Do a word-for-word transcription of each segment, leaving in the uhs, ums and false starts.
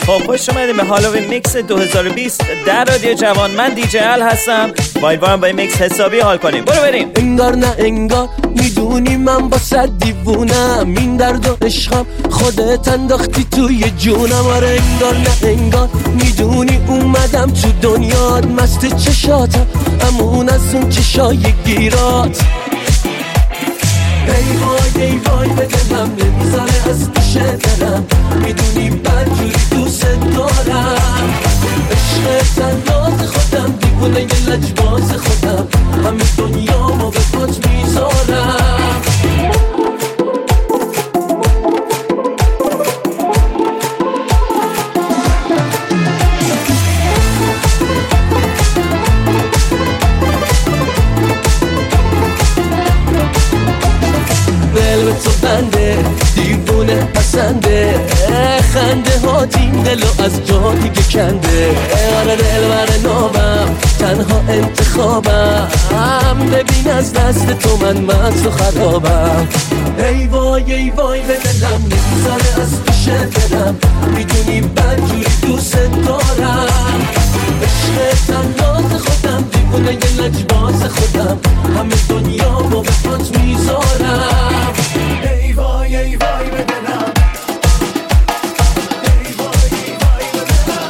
خب خوش اومدیم به هالووین میکس دو هزار و بیست در رادیو جوان. من دیجی ال هستم. امیدوارم با این میکس حسابی حال کنیم. برو بریم. انگار نه انگار میدونی من با صد دیوونم، این درد و عشقم خودت انداختی توی جونم. آره انگار نه انگار میدونی اومدم تو دنیات، مست چشاتم امون از اون چشای گیرات. ای وای ای وای به دلم نمیذاره از پیش دلم، میدونی بدجوری دوست دارم. عشق تناز خودم دیوونه یه لجباز خودم، همه دنیامو به پات میذارم. دل به تو بنده دیوونه پسنده، خنده ها این دلو از جا دیگه کنده. آره دل بر نابم تنها انتخابم، ببین از دست تو من مست و خرابم. ای وای ای وای به دلم نمیذاره از پیش دلم، میدونی بدجوری دوست دارم. عشق تناز خودم دیوونه یه لجباز خودم، همه دنیامو به پات میذارم. ای وای ای وای به دلم، ای وای ای وای به دلم.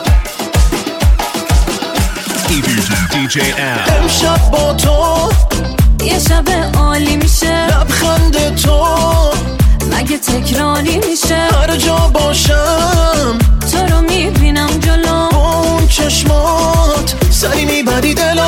دیجی ال امشب با تو یه شب عالی میشه، لبخند تو مگه تکراری میشه. هر جا باشم تو رو میبینم جلو، با اون چشمات سری میبری دلو.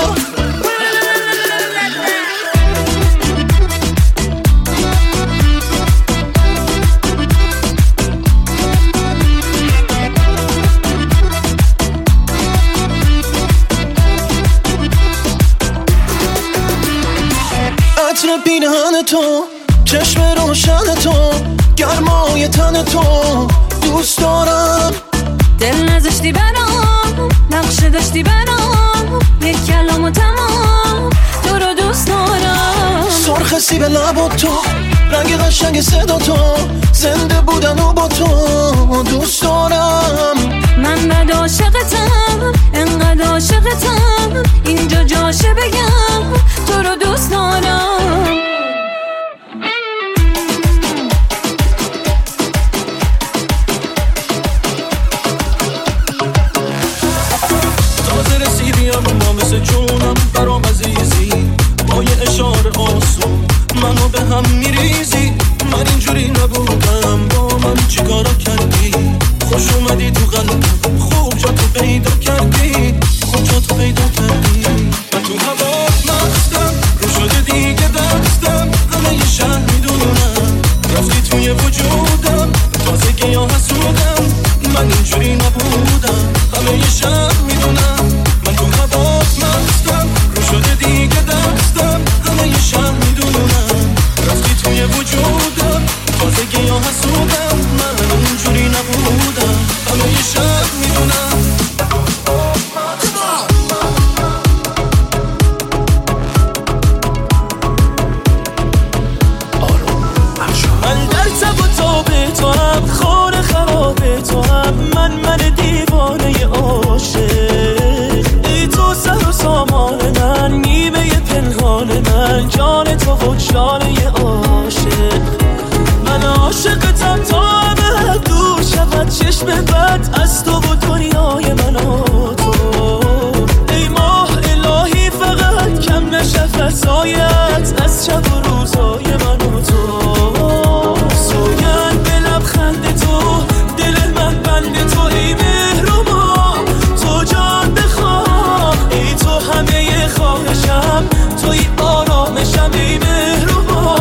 عطر پینهن تو، چشم روشن تو، گرمای تن تو دوست دارم. دل نذاشتی برام، نقشه داشتی برام، یک کلام و تمام تو رو دوست دارم. سرخ سیب لب تو، رنگ قشنگ صدا تو، زنده بودن و با تو دوست دارم. من بد عاشقتم، انقدر عاشقتم، اینجا جاشه بگم تو رو دوست دارم. تازه رسیدیم ما مثل جونم برام عزیزی، با یه اشاره آسون منو به هم میریزی. من اینجوری نبودم، با من چی کارا کردی؟ خوش اومدی تو قلبم، خوب جا تو پیدا کردی، خوب جا تو پیدا کردی. من تو هوا مستم، رو شده دیگه دستم، همه یه شهر میدونم رفتی توی وجودم. تازگی ها حسودم، من اینجوری نبودم، همه یه شهر میدونم. من تو هوا مستم، رو شده دیگه دستم، همه یه شهر میدونم رفتی توی وجودم. تازگی ها حسودم، من اینجوری نبودم، همه یه شهر میدونم. من در تب و تاب تو هم، خور خراب تو هم، من من دیوانه عاشق. ای تو سر و سامان من، نیمه پنهان من، جان تو و جانه عاشق. من عاشقتم تا همه دور شود چشم بد از تو و دنیای من و تو. ای ماه الهی فقط کم نشه فضایت از شب و روزای من و تو. سوگند به لبخند تو، دل من بند تو، ای مهربان تو جان بخواه. ای تو همه خواهشم، توی آرامشم، ای مهربان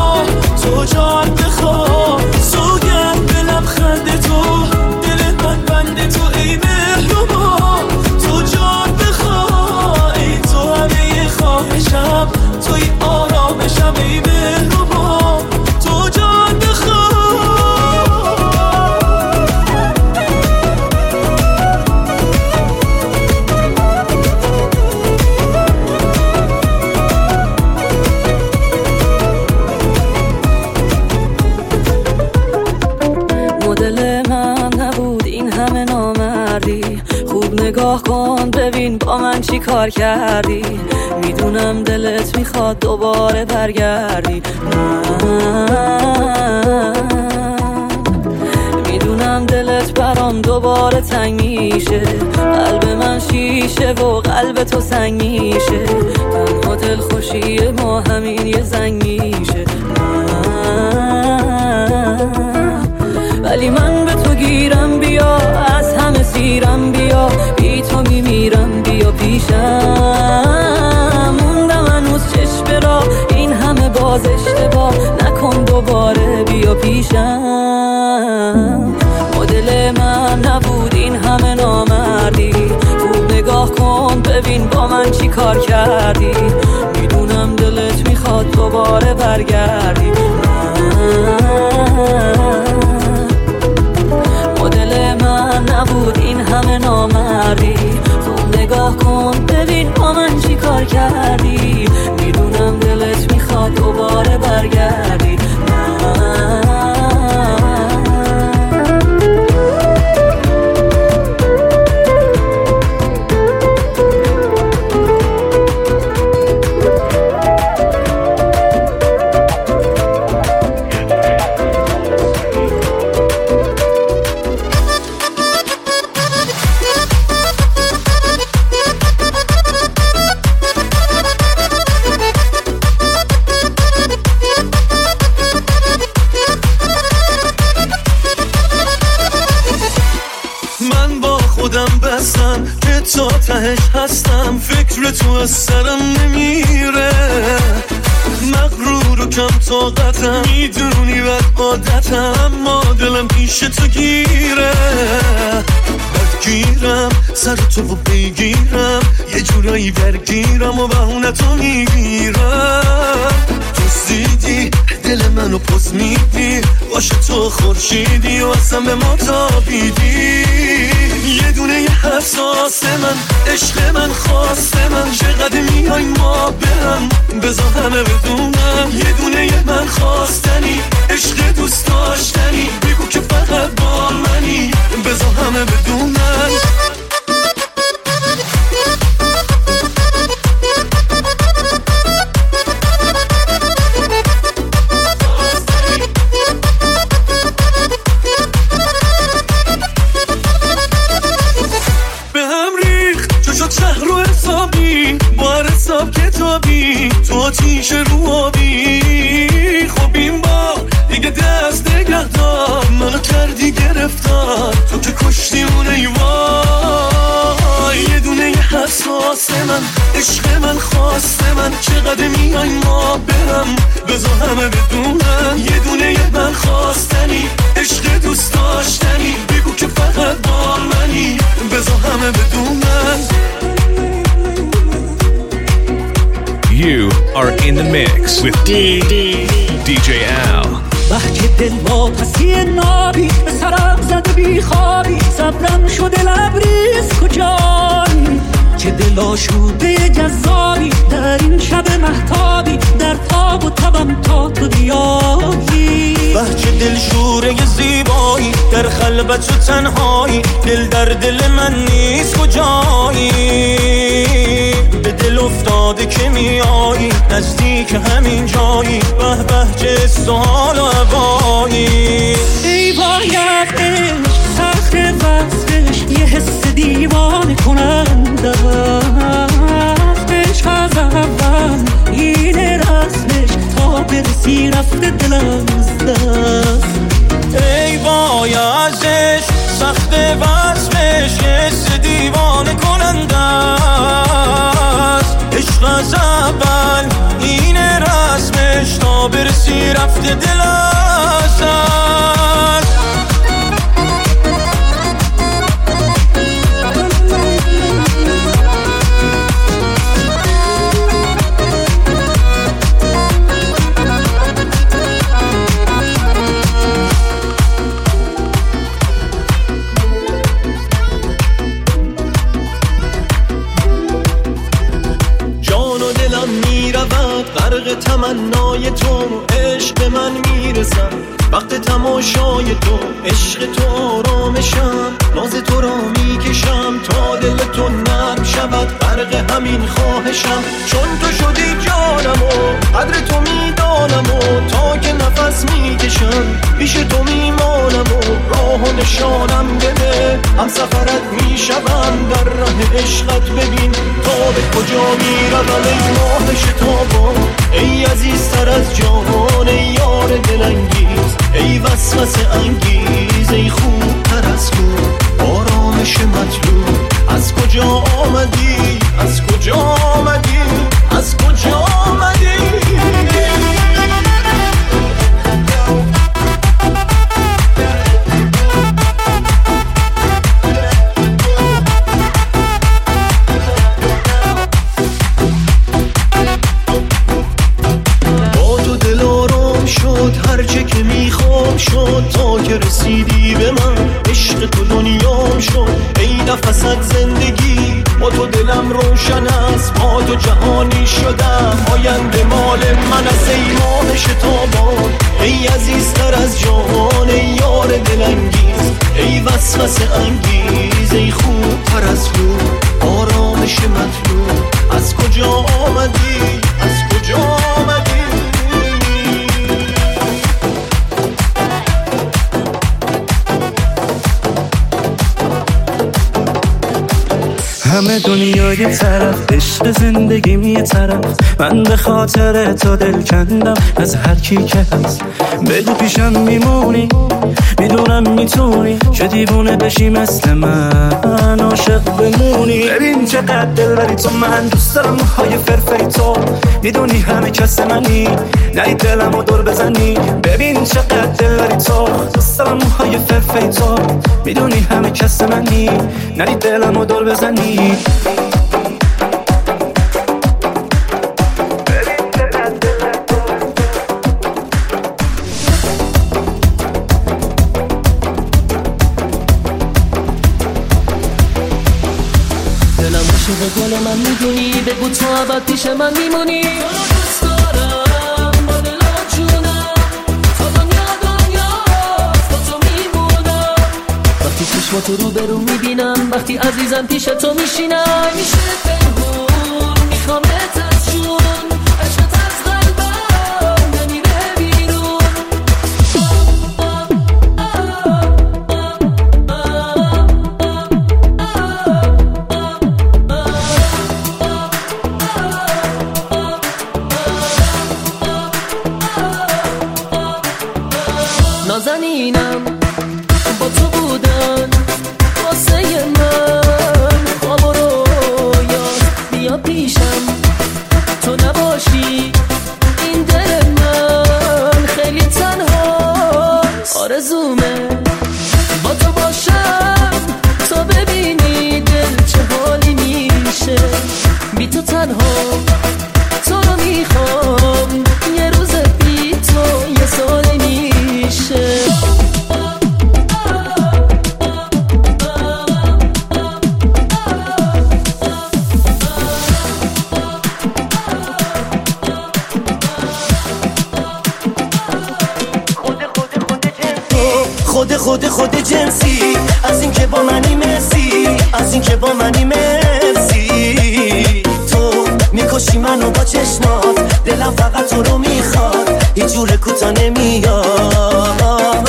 نگاه کن ببین با من چی کار کردی. میدونم دلت میخواد دوباره برگردی. میدونم دلت برام دوباره تنگ میشه. قلب من شیشه و قلب تو سنگ میشه. تنها دل خوشی ما همین یه زنگ میشه. ولی من به تو گیرم بیا، از همه سیرم بیا، بی تو میمیرم بیا پیشم. موندم هنوز چشم را این همه باز اشتباه نکن دوباره بیا پیشم. مدل من نبود این همه نامردی. خوب نگاه کن ببین با من چی کار کردی. میدونم دلت میخواد دوباره برگردی. مدل من نبود این همه نامردی. خوب نگاه کن ببین با من چی کار کردی. میدونم دلت میخواد دوباره برگردی. تهش هستم فکر تو از سرم نمیره. مغرور و کم طاقتم میدونی بد عادتم اما دلم پیش تو گیره. بدگیرم سر تو و بگیرم یه جورایی درگیرم و بهونه تو میگیرم. تو زیدی دل منو پس میدی باشه تو خورشیدی و اصلا به ما تابیدی. یه دونه یه حساس من عشق من خواست من چقدر میای ما برم بذار همه بدونم. یه دونه یه من خواستنی عشق دوست داشتنی بگو که فقط با منی بذار همه بدونم. تو آتیش رو آبی خب این بار دیگه دست نگه دار. منو کردی گرفتار تو که کشتی اون ایوای. یه دونه یه حساس من عشق من خواست من چقدر میای ما برم بذار همه بدونن. یه دونه یه من خواستنی عشق دوست داشتنی بگو که فقط با منی بذار همه بدونن. You are in the mix with D J Al. بحج دل با پسی نابی به سرم زده بی خوابی صبرم شده لبریز کجایی. چه دل آشوده جذابی در این شب مهتابی در تاب و تبم تا تو بیایی. بحج دل شوره زیبایی در خلبت و تنهایی دل در دل من نیست کجایی. به دل افتاده که میایی نزدیک همین جایی به بهجه سوال و هوایی. ای باید عشق سخت وصفش یه حس دیوانه کننده است. عشق از اول این رسمش تا برسی رفته دلم از دست. ای باید عشق سخت وصفش یه حس دیوانه کننده است. عشق از اول این رسمش تا برسی رفته دل از دست. غرق تمنای تو عشق من میرسه وقت تماشای تو، عشق تو آرامشم، ناز تو را میکشم تا دل تو نرم شود، غرق همین خواهشم. چون تو شدی جانم و قدر تو میدانم و تا که نفس میکشم پیش تو میمانم و راه و نشانم بده، هم سفرت میشوم در راه عشقت. ببین تا به کجا میروم ای ماه شتابان، ای عزیزتر از جهان، ای یار دلانگیز، ای وسوسه انگیز، ای خوبتر از تو، آرامش مطلوب. از کجا آمدی؟ از کجا آمدی؟ از کجا آمدی؟ هرچه که میخوام شد تا که رسیدی به من، عشق تو دنیام شد ای نفست زندگی. با تو دلم روشن است، با تو جهانی شدم، آینده مال من است ای ماه شتابان، ای عزیزتر از جهان، ای یار دلانگیز، ای وسوسه انگیز، ای خوبتر از تو، آرامش مطلوب. از کجا آمدی؟ از کجا آمدی؟ همه دنیا یه طرف، عشق زندگیم یه طرف، من به خاطر تو دل کندم از هر کی که هست. بگو پیشم میمونی، میدونم میتونی که دیوونه بشی مثل من، عاشق بمونی. ببین چقدر دل بری تو، من دوست دارم موهای فرفری تو، میدونی همه کس منی، نری دلم رو دور بزنی. ببین چقدر دل بری تو، دوست دارم موهای فرفری تو، میدونی همه کس منی، نری دلم رو دور بزنی. به گل من میدونی، بگو تو ابد پیش من میمونی. تو رو دوست دارم با دل و جونم، تا دنیا دنیا با تو میمونم. وقتی چشم تو رو برو میبینم، وقتی عزیزم پیش تو میشینم، میشه پنهون میخوامت از جون، عشقت از قلبم نمیره بیرون. نازنینم با تو بودن واسه من، خواب و رویات بیا پیشم، تو نباشی این دل من خیلی تنهاست. آرزومه با تو باشم تا ببینی دل چه حالی میشه. بی تو تنها تو رو میخوام، یه روز بی تو یه سالی میشه. خود خود خود جنسی، از این که با منی مرسی، از این که با منی مرسی. تو میکشی منو با چشمات، دلم فقط تو رو میخواد، هیچ جور کوتا نمیاد.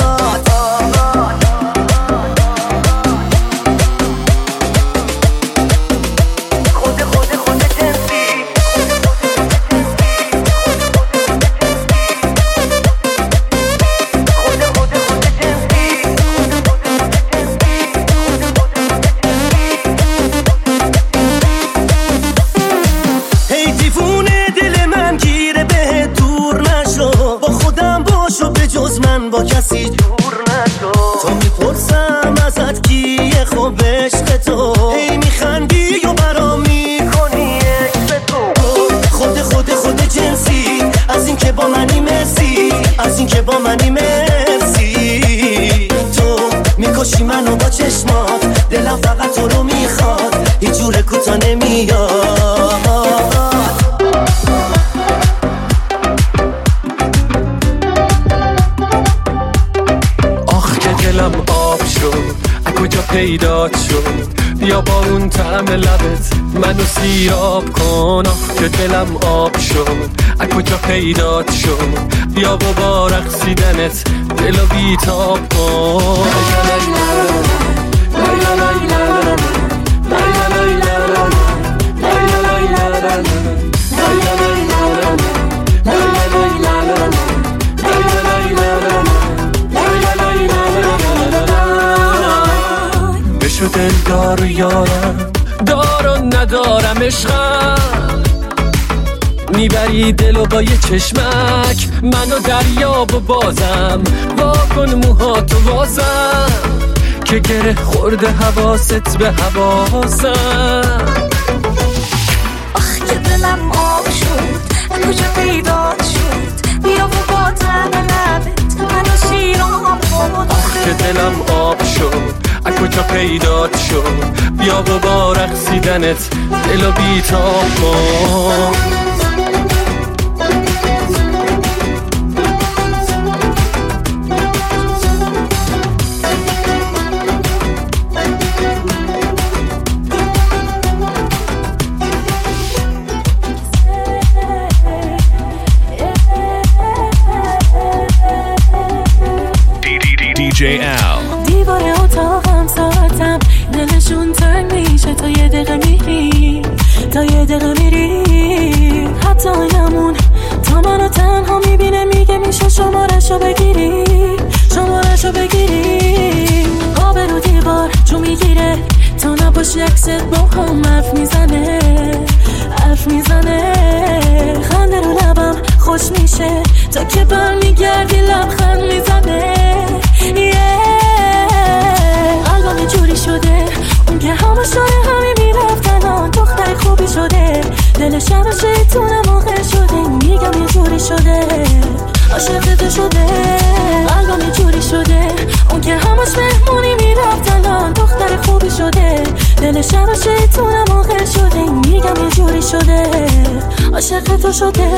با کسی جور نشو، تو میپرسم ازت کیه خوب عشق تو، ای میخندی و برام میکنی عشق تو. خود خود خود جنسی، از این که با منی مرسی، از این که با منی مرسی. تو میکشی منو با چشمات، دلم فقط تو رو میخواد، هیچ جور کوتا نمیاد. پیدات شد. بیا با اون طعم لبت منو سیراب کن، آخ که دلم آب شد. از کجا پیدات شد؟ بیا با با رقصیدنت دلو بیتاب کن. بشو دل دار یارم، دار و ندارم عشقم، میبری دلو با یه چشمک منو دریاب و بازم. واکن موهاتو وازم که گره خورده حواست به حواسم. آخ که دلم آب شد، کجا پیدات شد؟ بیا و با طعم لبت منو شیرام کن. آخ که دلم آب شد، از کجا پیدات شد؟ بیا و با رقصیدنت دلو بیتاب کن. دی جی Al. دیوار اتاقم ساعتم دلشون تنگ میشه، تا یه دقیقه میری، تا یه دقیقه میری. حتی آینمون تا منو تنها میبینه میگه میشه شمارشو بگیری، شمارشو بگیری. آب رو دیوار جو میگیره تا نباشی عکست با هم حرف میزنه، حرف میزنه. خنده رو لبم خوش میشه تا که برمیگردی لبخند میزنه. قلبم یه جوری شده اون که همه شده همه میرفتن آن دختر خوبی شده. دلش هم شیطونه موقع شده، میگم یه جوری شده عاشق تو شده. قلبم یه جوری شده اون که همش مهمونی میرفتن آن دختر خوبی شده. دلش هم شیطونه موقع شده، میگم یه جوری شده عاشق تو شده.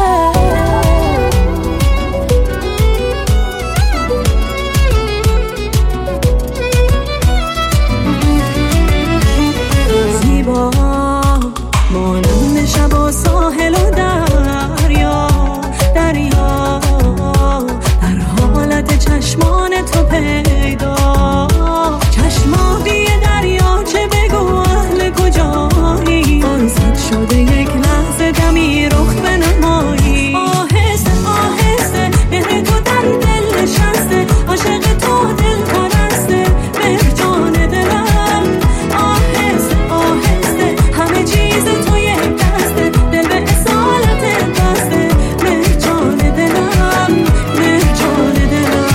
زیبا مانند شب و ساحل و دریا، دریا در حالت چشمان تو پیدا. چشمانی دریا چه بگو اهل کجایی، فرصت شده یک لحظه دمی رخ بنمایی. آهسته آهسته مهر تو در دل نشسته، عاشق تو دل پرسته مهر جان دلم. آهسته آهسته همه چیز تو یک دسته، دل به اصالت بسته مهر جان دلم، مهر جان دلم.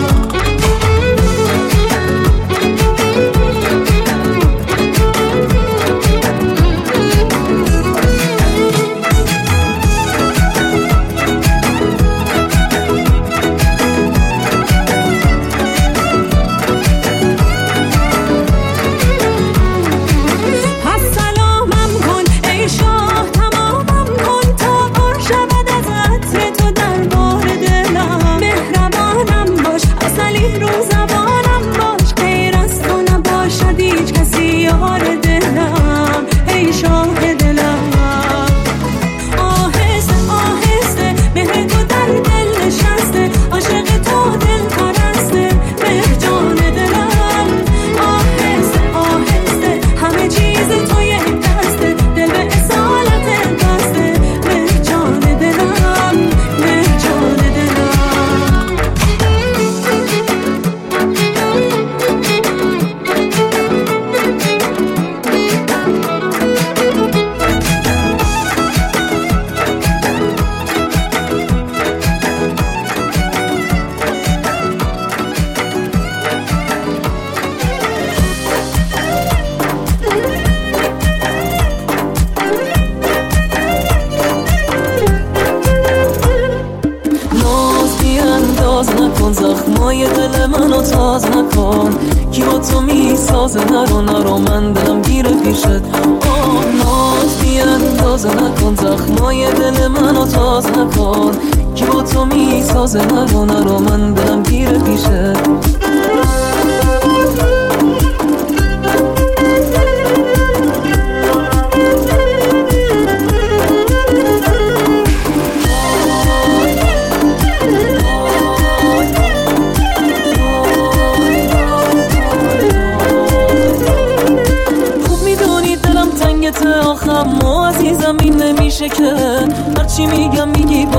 پس سلامم کن ای شاه، تمامم کن تا پر شود از عطر تو دربار دلم. مهربانم باش، اصلی رو زبانم باش، غیر از تو نباشد هیچ کسی یار دلم ای شاه دلم. آهسته آهسته مهر تو در دل نشسته، عاشق تو دل پرسته مهر جان دلم. آهسته آهسته همه چیز تو یک دسته، دل به اصالت بسته مهر جان دلم، مهر جان دلم. ناز بیانداز نکن، زخمای دل منو تاز نکن. کی با تو میسازه نرو نرو من دلم گیره پیشت. آه ناز بیانداز نکن، زخمای دل منو تاز نکن. کی با تو میسازه نرو نرو من دلم گیره پیشت.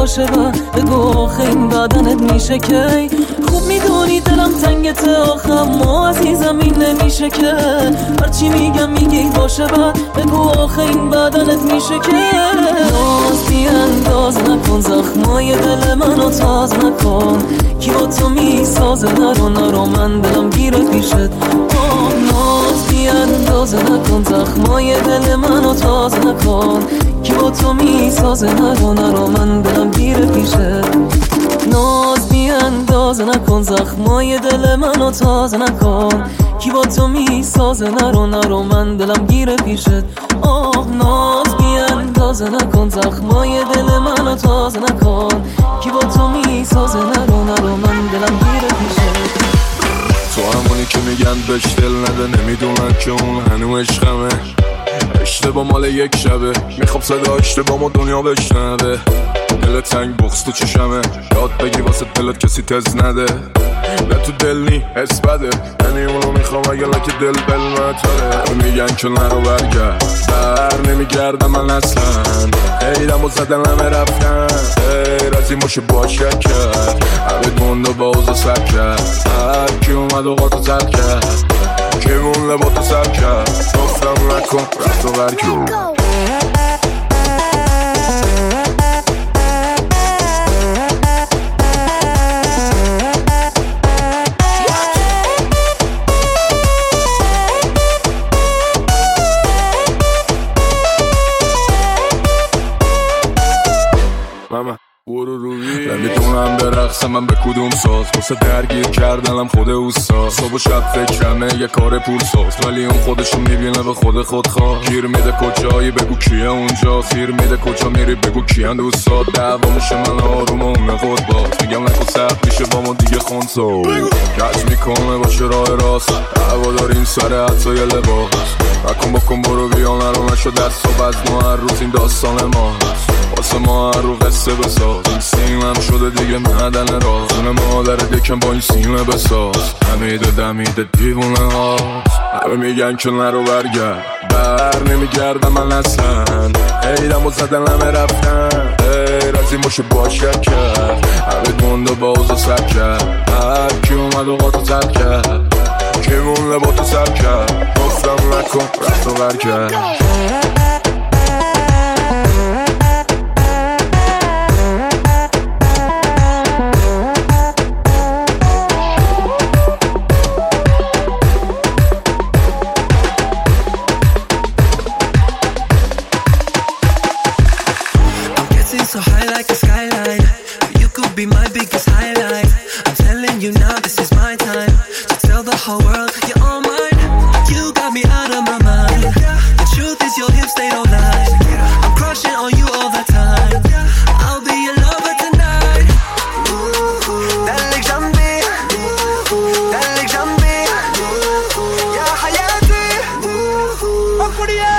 باشه و بگو آخه این بدنت میشه کی. خوب میدونی دلم تنگته آخه ما عزیزم این نمیشه که هرچی میگم میگی باشه و بگو آخه این بدنت میشه که. ناز بیانداز نکن زخمای دل منو تاز نکن کی با تو میسازه نرو نرو من دلم گیره پیشت. آه ناز بیانداز نکن زخمای دل منو تاز نکن کی با تو میسازه نرو نرو من دلم گیره پیشت. ناز بیانداز نکن زخمای دل منو تاز نکن کی با تو میسازه نرو نرو من دلم گیره پیشت. آه ناز بیانداز نکن زخمای دل منو تاز نکن کی با تو میسازه نرو نرو من دلم گیره پیشت. تو همونی که میگن بهش دل نده نمیدونن که اون هنو عشقمه. اشتباه مال یک شبه میخواب صدا اشتباه ما دنیا بشنوه. دل تنگ بغض تو چشمه یاد بگی واسه دلت کسی تز نده. نه تو دل نی حس بده یعنی اونو میخوام اگه لکه دل بلمتره. میگن که نرو برگرد بر نمیگردم من اصلا ایدم و زدن همه رفتن غیر از این باشه باشه کرد همه گنده با اوزا سر کرد هر کی اومد و قاطو سر کرد کی مون لباتو سر کرد گفتم نکن رفت و برگرد. نمیتونم برقصم من به کدوم ساز واسه درگیر کردنم خود اوستا. صبح و شب فکرمه یه کار پول ساز ولی اون خودشو میبینه به خود خود خواه. گیر میده کجایی بگو کیه اونجا خیر میده کجا میری بگو کیه دوستا. دعوا میشه من آروم و اون خود باز میگم نکن سخت میشه با ما دیگه خونسا. کج میکنه باشه راه راست هوا داریم سر حتی یه لباس نکن بکن برو بیا نرو نشو دست و بز ما هر روز این داستان ماست واسه ما هر رو قصه بساز. این سیمم شده دیگه معدن راز اون مادر دکم با این سیمه بساز. همیده دمیده دیوونه هاست همه میگن که نرو برگرد بر نمیگردم من اصلا ایدم و زدن همه رفتن غیر از این باشه باشه کرد همه گنده با اوزا سر کرد هر کی اومد و قاطو سر کرد کی مون لباتو سر کرد گفتم نکن رفت و برگرد. So high like a skyline, you could be my biggest highlight. I'm telling you now, this is my time to tell the whole world you're all mine. You got me out of my mind. The truth is your hips, they don't lie. I'm crushing on you all the time. I'll be your lover tonight. Dale jambi, dale jambi, ya hayati, oh kuriye.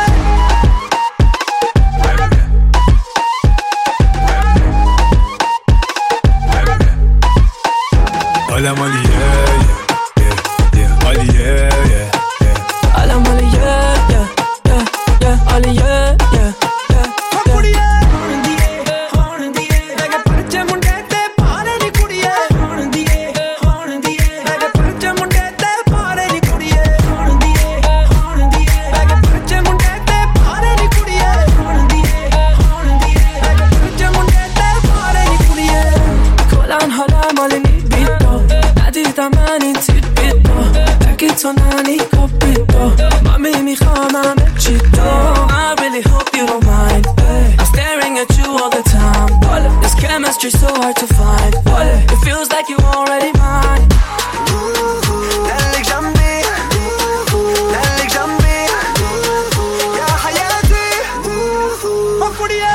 Alla mali yeah yeah yeah Alla yeah yeah yeah Alla mali yeah yeah yeah yeah Alla yeah yeah yeah Kuriye horn diye horn diye laga parche munde te paare ni kuriye horn diye horn diye laga parche munde te paare ni kuriye horn diye horn diye laga parche munde te paare ni kuriye horn diye horn diye laga parche munde te paare ni kuriye. کلن حالم مال نیبیدو ندیدم من این تیپ بیدو بگی تو ننی کپ بیدو من می میخوام همه چی دو I really hope you don't mind. I'm staring at you all the time. This chemistry so hard to find. It feels like you already mine. Dale jambi, dale jambi, ya hayati, oh kuriye.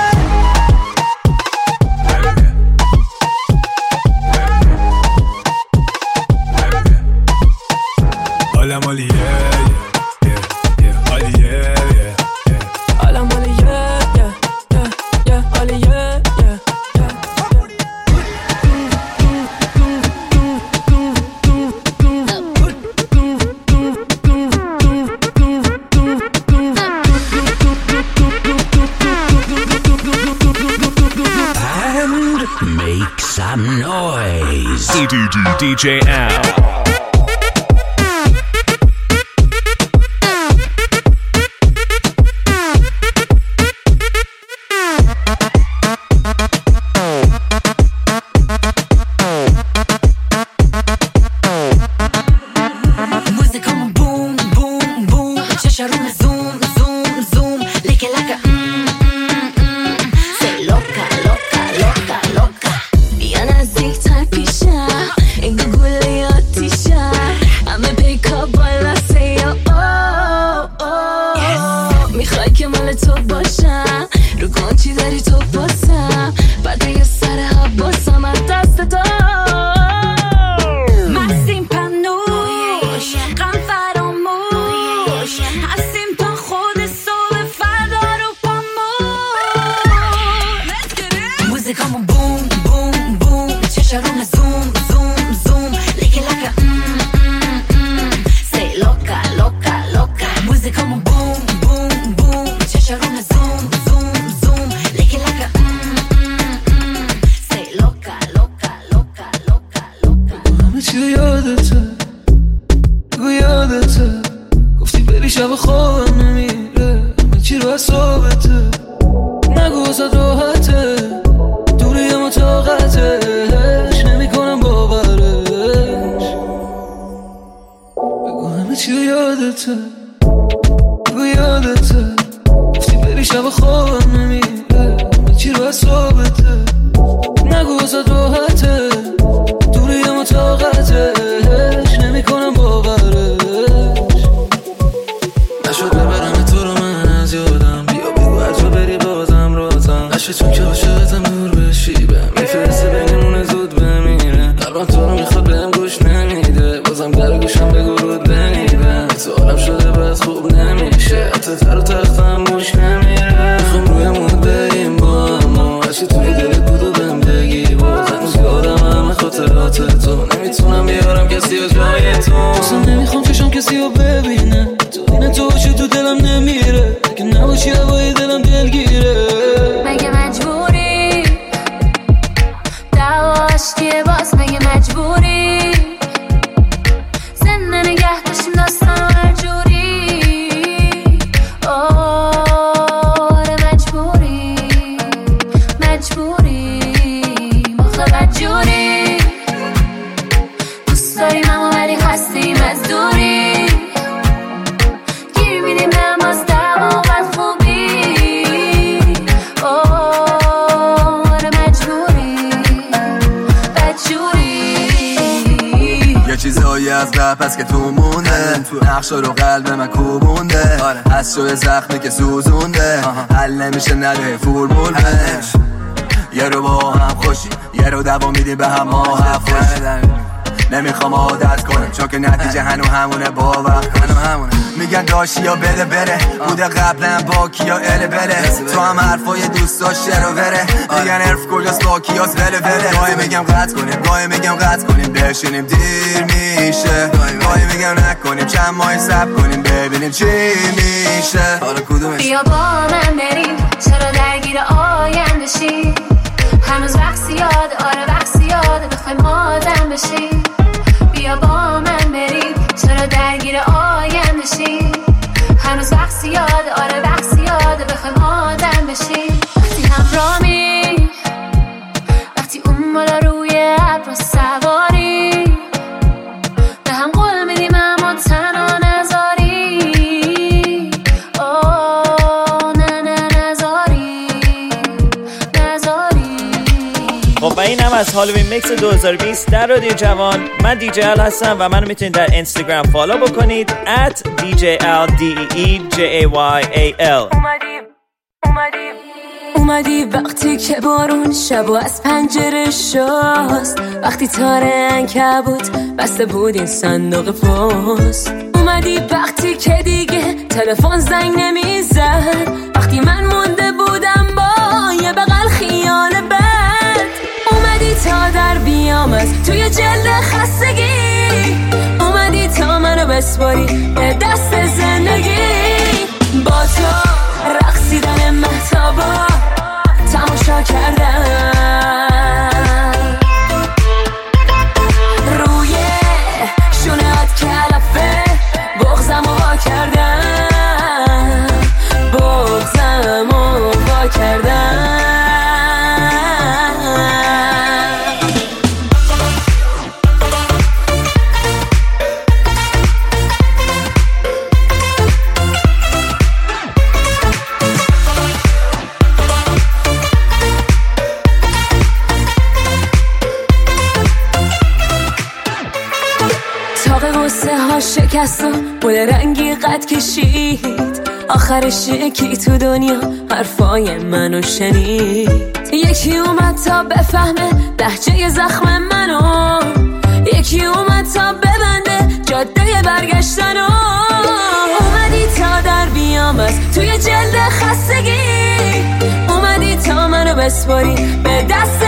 Alla mali yeah yeah yeah Alla yeah yeah yeah Alla mali yeah yeah yeah yeah Alla yeah yeah yeah. And D J Al. پس که تو مونده نقشا رو قلب من کوبونده از شوی زخمی که سوزونده حل نمیشه نده فرمول بهش یه رو با هم خوشی یه رو دوا میدیم به هم ما هفت نمیخوام عادت کنم چون که نتیجه هنو همونه باور هنو همونه میگن داشتی یا بده بره بوده قبلا با کیا اله بله تو هم حرفای دوست داشته رو بره میگن حرف کجاست با کیاس بله بله گاهی میگم قطع کنیم گاهی میگم قطع کنیم بشینیم دیر میشه گاهی میگم نکنیم چند ماه صبر کنیم ببینیم چی میشه حالا کدومش بیا با من بریم چرا درگیر آینده شی هنوز وقت زیاده آره وقت زیاده بخوایم آدم بشیم بیا با من بریم چرا درگیر آینده شی هنوز وقت زیاده آره وقت زیاده بخوایم آدم بشیم وقتی همراهی وقتی اون بالا روی ابر سواری به هم قول میدیم اما تنها نذاری اوه نه نه نذاری نذاری خب و این هم از هالووین میکس دو هزار و بیست در رادیو جوان. من دی جی ال هستم و منو میتونید در اینستاگرام فالو بکنید ات دی جی ال دی ای ای جی ای وای ای ال. اومدیم اومدیم اومدی وقتی که بارون شب و از پنجره شاست وقتی تاره عنکبوت بسته بود این صندوق پست اومدی وقتی که دیگه تلفن زنگ نمیزد وقتی من مونده بودم با یه بغل خیال بد اومدی تا در بیام از توی جلد خستگی اومدی تا منو بسپاری به دست زندگی با تو رقصیدن مهتابا تماشا کردم قصه ها شکست و گل رنگی قد کشید، آخرش یکی تو دنیا حرفای منو شنید. یکی اومد تا بفهمه لهجه زخم منو، یکی اومد تا ببنده جاده برگشتنو. اومدی تا در بیام از توی جلد خستگی، اومدی تا منو بسپاری به دست